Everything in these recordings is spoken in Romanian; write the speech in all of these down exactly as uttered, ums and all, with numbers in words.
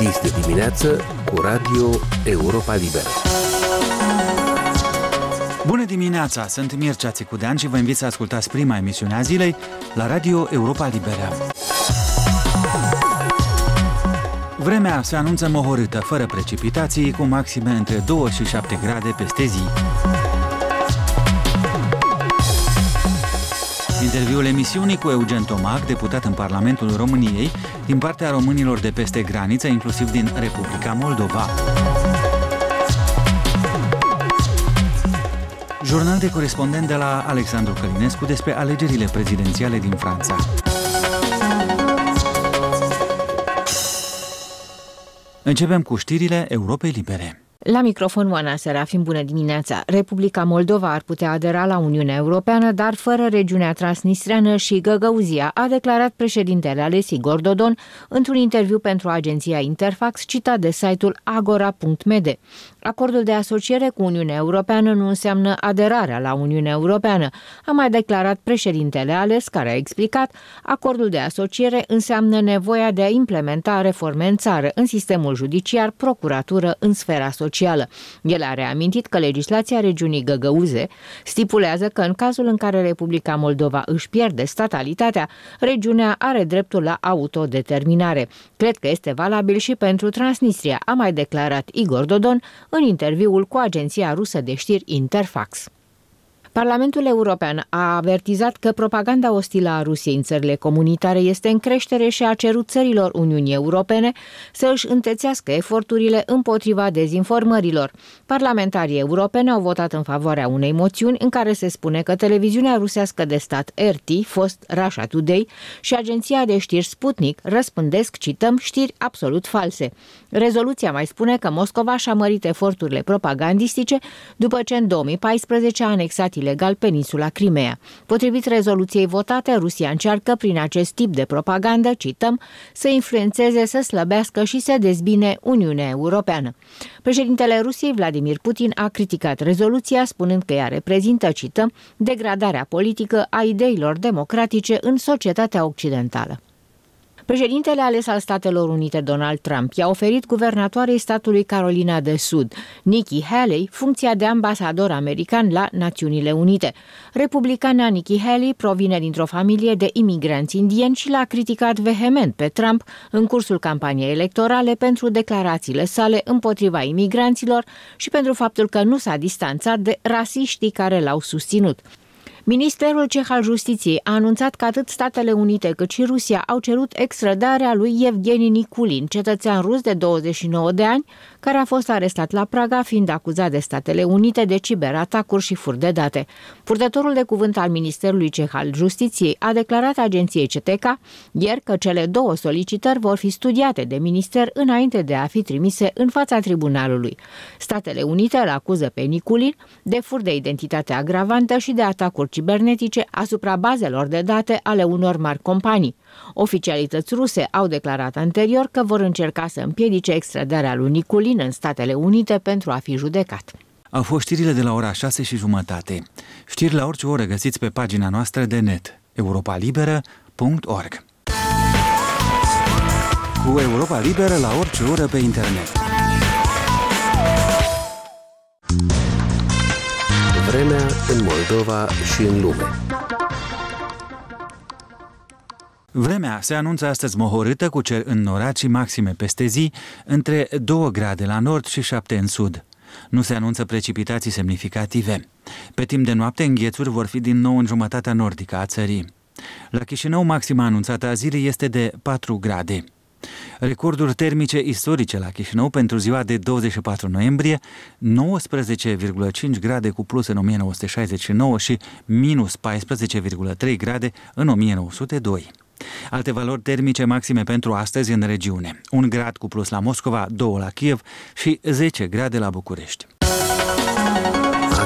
Este dimineață cu Radio Europa Liberă. Bună dimineața, sunt Mircea Țicudean și vă invit să ascultați prima emisiune a zilei la Radio Europa Liberă. Vremea se anunță mohorâtă, fără precipitații, cu maxime între doi și șapte grade peste zi. Interviul emisiunii cu Eugen Tomac, deputat în Parlamentul României, din partea românilor de peste graniță, inclusiv din Republica Moldova. Jurnal de corespondent de la Alexandru Călinescu despre alegerile prezidențiale din Franța. Începem cu știrile Europei Libere. La microfon, Oana Serafim, bună dimineața! Republica Moldova ar putea adera la Uniunea Europeană, dar fără regiunea transnistreană și Găgăuzia, a declarat președintele ales Igor Dodon într-un interviu pentru agenția Interfax, citat de site-ul agora punct m d. Acordul de asociere cu Uniunea Europeană nu înseamnă aderarea la Uniunea Europeană, a mai declarat președintele ales, care a explicat: acordul de asociere înseamnă nevoia de a implementa reforme în țară, în sistemul judiciar, procuratură, în sfera socială. El a reamintit că legislația regiunii Găgăuze stipulează că în cazul în care Republica Moldova își pierde statalitatea, regiunea are dreptul la autodeterminare. Cred că este valabil și pentru Transnistria, a mai declarat Igor Dodon în interviul cu agenția rusă de știri Interfax. Parlamentul European a avertizat că propaganda ostilă a Rusiei în țările comunitare este în creștere și a cerut țărilor Uniunii Europene să își întețească eforturile împotriva dezinformărilor. Parlamentarii europeni au votat în favoarea unei moțiuni în care se spune că televiziunea rusească de stat R T, fost Russia Today, și agenția de știri Sputnik răspândesc, cităm, știri absolut false. Rezoluția mai spune că Moscova și-a mărit eforturile propagandistice după ce în două mii paisprezece a anexat ilegal peninsula Crimea. Potrivit rezoluției votate, Rusia încearcă prin acest tip de propagandă, cităm, să influențeze, să slăbească și să dezbine Uniunea Europeană. Președintele Rusiei, Vladimir Putin, a criticat rezoluția, spunând că ea reprezintă, cităm, degradarea politică a ideilor democratice în societatea occidentală. Președintele ales al Statelor Unite, Donald Trump, i-a oferit guvernatoarei statului Carolina de Sud, Nikki Haley, funcția de ambasador american la Națiunile Unite. Republicana Nikki Haley provine dintr-o familie de imigranți indieni și l-a criticat vehement pe Trump în cursul campaniei electorale pentru declarațiile sale împotriva imigranților și pentru faptul că nu s-a distanțat de rasiștii care l-au susținut. Ministerul ceh al Justiției a anunțat că atât Statele Unite cât și Rusia au cerut extradarea lui Evgeni Nikulin, cetățean rus de douăzeci și nouă de ani, care a fost arestat la Praga, fiind acuzat de Statele Unite de ciberatacuri și furt de date. Purtătorul de cuvânt al Ministerului ceh al Justiției a declarat agenției C T K ieri că cele două solicitări vor fi studiate de minister înainte de a fi trimise în fața tribunalului. Statele Unite îl acuză pe Nikulin de furt de identitate agravantă și de atacuri cibernetice asupra bazelor de date ale unor mari companii. Oficialități ruse au declarat anterior că vor încerca să împiedice extradarea lui Nikulin în Statele Unite pentru a fi judecat. Au fost știrile de la ora șase și jumătate. Știri la orice oră găsiți pe pagina noastră de net, europa liberă punct org. Cu Europa Liberă la orice oră pe internet. Vremea în Moldova și în lume. Vremea se anunță astăzi mohorâtă, cu cer înnorat și maxime peste zi între doi grade la nord și șapte în sud. Nu se anunță precipitații semnificative. Pe timp de noapte, înghețuri vor fi din nou în jumătatea nordică a țării. La Chișinău, maxima anunțată a zilei este de patru grade. Recorduri termice istorice la Chișinău pentru ziua de douăzeci și patru noiembrie, nouăsprezece virgulă cinci grade cu plus în o mie nouă sute șaizeci și nouă și minus paisprezece virgulă trei grade în o mie nouă sute doi. Alte valori termice maxime pentru astăzi în regiune: un grad cu plus la Moscova, doi la Kiev și zece grade la București.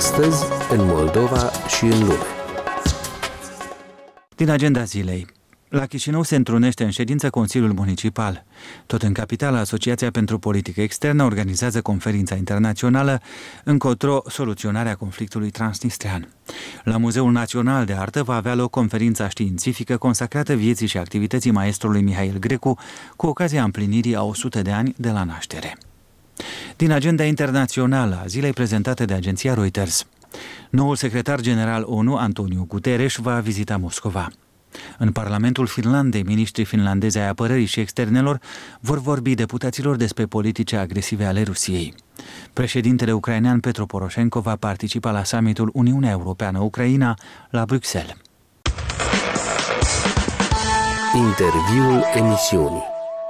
Astăzi în Moldova și în lume. Din agenda zilei. La Chișinău se întrunește în ședință Consiliul Municipal. Tot în capitală, Asociația pentru Politică Externă organizează conferința internațională încotro soluționarea conflictului transnistrean. La Muzeul Național de Artă va avea loc conferința științifică consacrată vieții și activității maestrului Mihail Grecu cu ocazia împlinirii a o sută de ani de la naștere. Din agenda internațională a zilei prezentate de agenția Reuters, noul secretar general ONU, Antonio Guterres, va vizita Moscova. În Parlamentul Finlandei, miniștrii finlandezi ai apărării și externelor vor vorbi deputaților despre politice agresive ale Rusiei. Președintele ucrainean Petro Poroșenko va participa la summitul Uniunea Europeană-Ucraina la Bruxelles. Interviul emisiunii.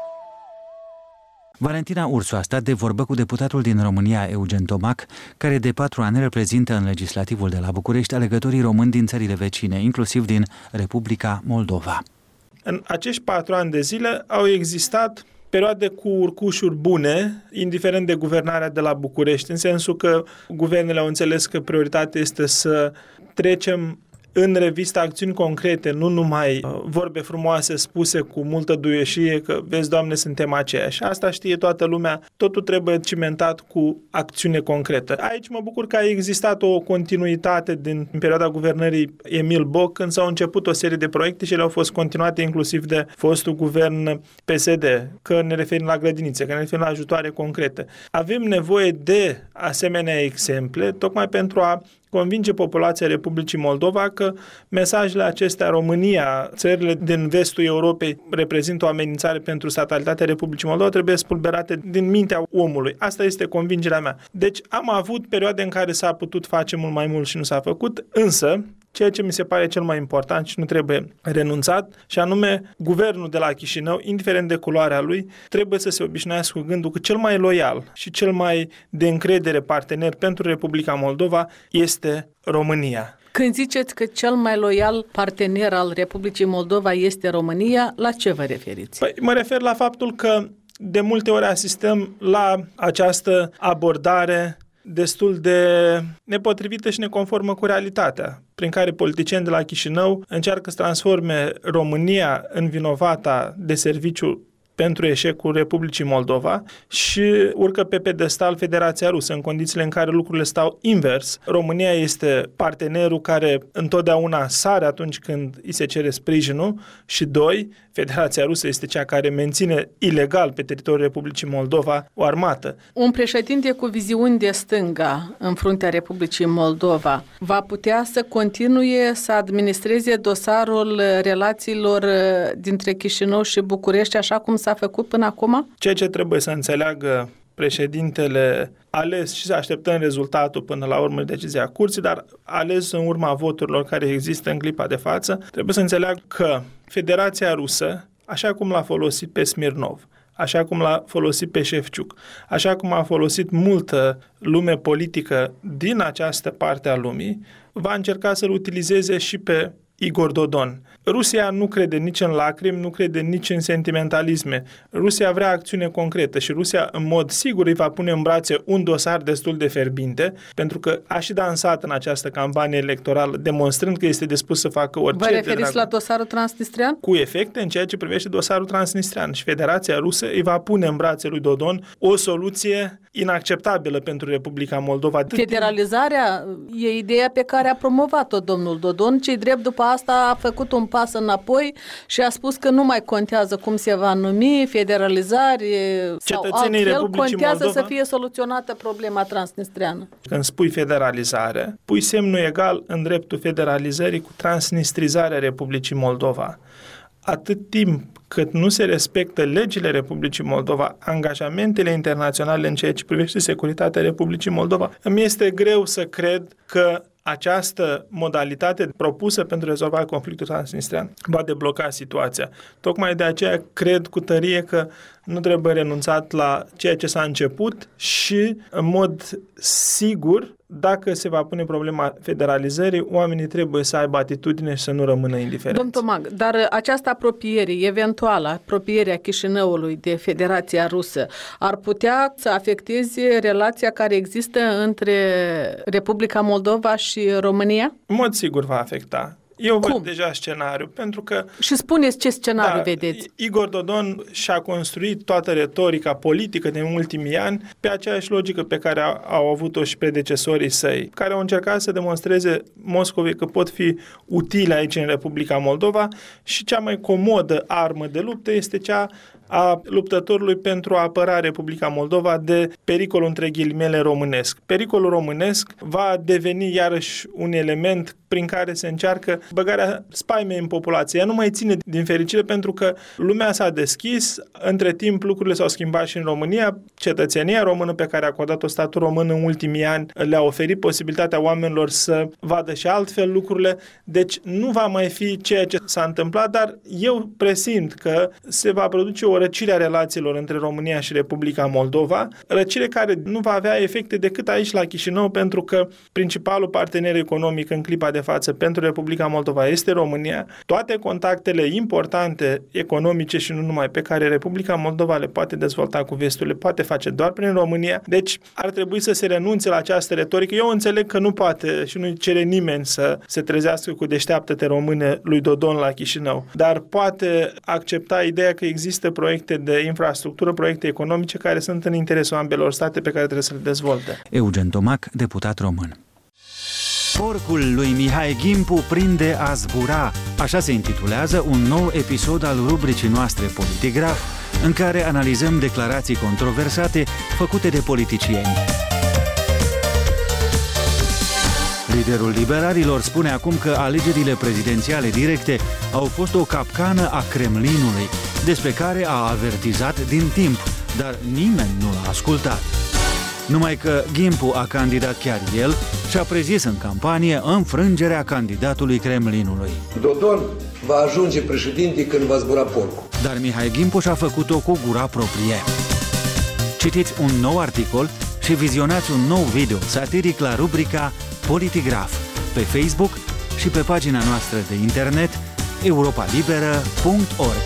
Valentina Ursu a stat de vorbă cu deputatul din România, Eugen Tomac, care de patru ani reprezintă în legislativul de la București alegătorii români din țările vecine, inclusiv din Republica Moldova. În acești patru ani de zile au existat perioade cu urcușuri bune, indiferent de guvernarea de la București, în sensul că guvernele au înțeles că prioritatea este să trecem în revistă acțiuni concrete, nu numai vorbe frumoase spuse cu multă duioșie că, vezi, Doamne, suntem aceiași. Asta știe toată lumea, totul trebuie cimentat cu acțiune concretă. Aici mă bucur că a existat o continuitate din perioada guvernării Emil Boc, când s-au început o serie de proiecte și ele au fost continuate inclusiv de fostul guvern P S D, că ne referim la grădinițe, că ne referim la ajutoare concrete. Avem nevoie de asemenea exemple, tocmai pentru a convinge populația Republicii Moldova că mesajele acestea, România, țările din vestul Europei reprezintă o amenințare pentru statalitatea Republicii Moldova, trebuie spulberate din mintea omului. Asta este convingerea mea. Deci am avut perioade în care s-a putut face mult mai mult și nu s-a făcut, însă ceea ce mi se pare cel mai important și nu trebuie renunțat, și anume guvernul de la Chișinău, indiferent de culoarea lui, trebuie să se obișnuiască cu gândul că cel mai loial și cel mai de încredere partener pentru Republica Moldova este România. Când ziceți că cel mai loial partener al Republicii Moldova este România, la ce vă referiți? Păi, mă refer la faptul că de multe ori asistăm la această abordare destul de nepotrivită și neconformă cu realitatea, prin care politicieni de la Chișinău încearcă să transforme România în vinovata de serviciu pentru eșecul Republicii Moldova și urcă pe pedestal Federația Rusă, în condițiile în care lucrurile stau invers. România este partenerul care întotdeauna sare atunci când îi se cere sprijinul și, doi, Federația Rusă este cea care menține ilegal pe teritoriul Republicii Moldova o armată. Un președinte cu viziuni de stânga în fruntea Republicii Moldova va putea să continue să administreze dosarul relațiilor dintre Chișinău și București așa cum s-a făcut până acum? Ceea ce trebuie să înțeleagă președintele ales și să așteptăm rezultatul până la urmă decizia curții, dar ales în urma voturilor care există în clipa de față, trebuie să înțeleagă că Federația Rusă, așa cum l-a folosit pe Smirnov, așa cum l-a folosit pe Șefciuc, așa cum a folosit multă lume politică din această parte a lumii, va încerca să-l utilizeze și pe Igor Dodon. Rusia nu crede nici în lacrimi, nu crede nici în sentimentalisme. Rusia vrea acțiune concretă și Rusia, în mod sigur, îi va pune în brațe un dosar destul de fierbinte, pentru că a și dansat în această campanie electorală, demonstrând că este dispus să facă orice. Vă referiți la dosarul transnistrian? Cu efecte în ceea ce privește dosarul transnistrian. Și Federația Rusă îi va pune în brațe lui Dodon o soluție inacceptabilă pentru Republica Moldova. Federalizarea e ideea pe care a promovat-o domnul Dodon, ce drept după asta a făcut un pas înapoi și a spus că nu mai contează cum se va numi, federalizare sau altfel, Republicii contează Moldova, să fie soluționată problema transnistriană. Când spui federalizare, pui semnul egal în dreptul federalizării cu transnistrizarea Republicii Moldova. Atât timp cât nu se respectă legile Republicii Moldova, angajamentele internaționale în ceea ce privește securitatea Republicii Moldova, îmi este greu să cred că această modalitate propusă pentru rezolvarea conflictului transnistrian va debloca situația. Tocmai de aceea cred cu tărie că nu trebuie renunțat la ceea ce s-a început și, în mod sigur, dacă se va pune problema federalizării, oamenii trebuie să aibă atitudine și să nu rămână indiferenți. Domnul Tomac, dar această apropiere, eventuală apropierea Chișinăului de Federația Rusă, ar putea să afecteze relația care există între Republica Moldova și România? În mod sigur va afecta. Eu Cum? văd deja scenariu, pentru că... Și spuneți ce scenariu da, vedeți. Igor Dodon și-a construit toată retorica politică din ultimii ani pe aceeași logică pe care au avut-o și predecesorii săi, care au încercat să demonstreze Moscovei că pot fi utile aici în Republica Moldova și cea mai comodă armă de luptă este cea a luptătorului pentru a apăra Republica Moldova de pericolul între ghilimele românesc. Pericolul românesc va deveni iarăși un element prin care se încearcă băgarea spaimei în populație. Ea nu mai ține din fericire pentru că lumea s-a deschis, între timp lucrurile s-au schimbat și în România, cetățenia română pe care a acordat-o statul român în ultimii ani le-a oferit posibilitatea oamenilor să vadă și altfel lucrurile, deci nu va mai fi ceea ce s-a întâmplat, dar eu presimt că se va produce o răcire a relațiilor între România și Republica Moldova, răcire care nu va avea efecte decât aici la Chișinău, pentru că principalul partener economic în clipa de față pentru Republica Moldova este România. Toate contactele importante economice și nu numai pe care Republica Moldova le poate dezvolta cu vestul, le poate face doar prin România. Deci ar trebui să se renunțe la această retorică. Eu înțeleg că nu poate și nu cere nimeni să se trezească cu deșteaptă-te române lui Dodon la Chișinău, dar poate accepta ideea că există proiecte de infrastructură, proiecte economice care sunt în interesul ambelor state pe care trebuie să le dezvolte. Eugen Tomac, deputat român. Porcul lui Mihai Gimpu prinde a zbura. Așa se intitulează un nou episod al rubricii noastre Politigraf, în care analizăm declarații controversate făcute de politicieni. Liderul liberalilor spune acum că alegerile prezidențiale directe au fost o capcană a Kremlinului, despre care a avertizat din timp, dar nimeni nu l-a ascultat. Numai că Gimpu a candidat chiar el și a prezis în campanie înfrângerea candidatului Kremlinului. Dodon va ajunge președinte când va zbura porcul. Dar Mihai Gimpu și-a făcut-o cu gura proprie. Citiți un nou articol și vizionați un nou video satiric la rubrica Politigraf pe Facebook și pe pagina noastră de internet europa liberă punct org.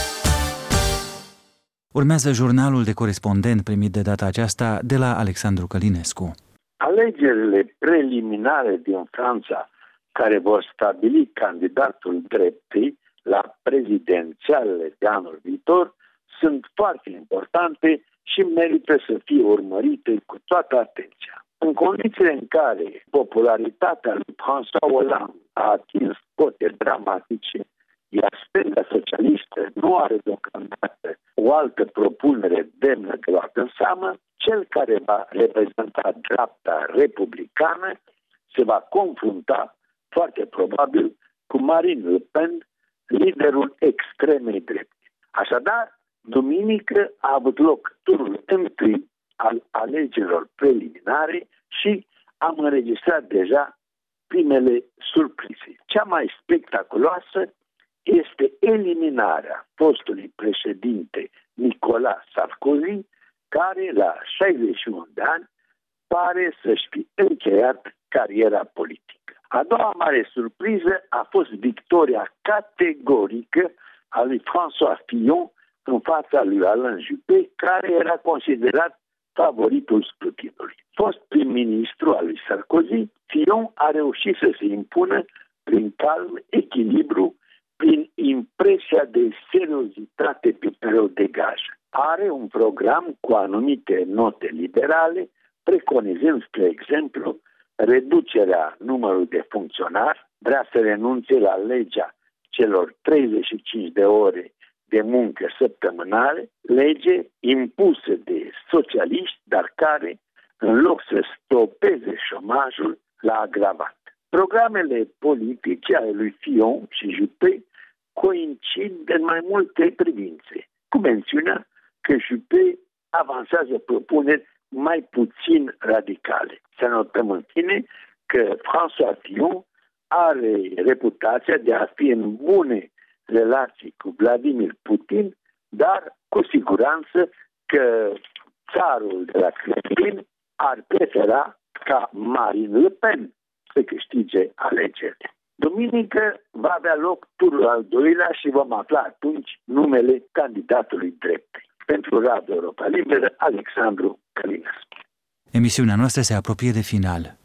Urmează jurnalul de corespondent primit de data aceasta de la Alexandru Călinescu. Alegerile preliminare din Franța, care vor stabili candidatul dreptei la prezidențialele de anul viitor, sunt foarte importante și merită să fie urmărite cu toată atenția. În condițiile în care popularitatea lui François Hollande a atins cote dramatice, iar stânga socialistă nu are deocamdată o altă propunere demnă de luat în seamă, cel care va reprezenta dreapta republicană se va confrunta foarte probabil cu Marine Le Pen, liderul extremei drepte. Așadar, duminică a avut loc turul întâi al alegerilor preliminare și am înregistrat deja primele surprize. Cea mai spectaculoasă este eliminarea fostului președinte Nicolas Sarkozy, care la șaizeci și unu de ani pare să-și fi încheiat cariera politică. A doua mare surpriză a fost victoria categorică a lui François Fillon în fața lui Alain Juppé, care era considerat favoritul scrutinului. Fost prim-ministru al lui Sarkozy, Fillon a reușit să se impună prin calm, echilibru, prin impresia de seriozitate pe care o degajă. Are un program cu anumite note liberale, preconizând, spre exemplu, reducerea numărului de funcționari, vrea să renunțe la legea celor treizeci și cinci de ore de muncă săptămânale, lege impusă de socialiști, dar care, în loc să stopeze șomajul, l-a agravat. Programele politice ale lui Fillon și Juppé coincid în mai multe privințe, cu mențiunea că Juppé avansează propuneri mai puțin radicale. Să notăm în fine că François Fillon are reputația de a fi în bune relații cu Vladimir Putin, dar cu siguranță că țarul de la Kremlin ar prefera ca Marine Le Pen să câștige alegerile. Duminică va avea loc turul al doilea și vom afla atunci numele candidatului drept. Pentru Radio Europa Liberă, Alexandru Călinescu. Emisiunea noastră se apropie de final.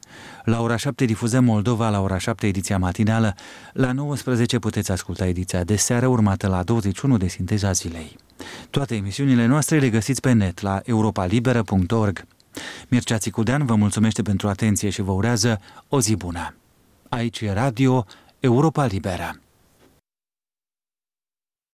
La ora șapte difuzăm Moldova, la ora șapte ediția matinală, la nouăsprezece puteți asculta ediția de seară, urmată la douăzeci și unu de Sinteza Zilei. Toate emisiunile noastre le găsiți pe net la europa liberă punct org. Mircea Țicudean vă mulțumește pentru atenție și vă urează o zi bună. Aici e Radio Europa Liberă.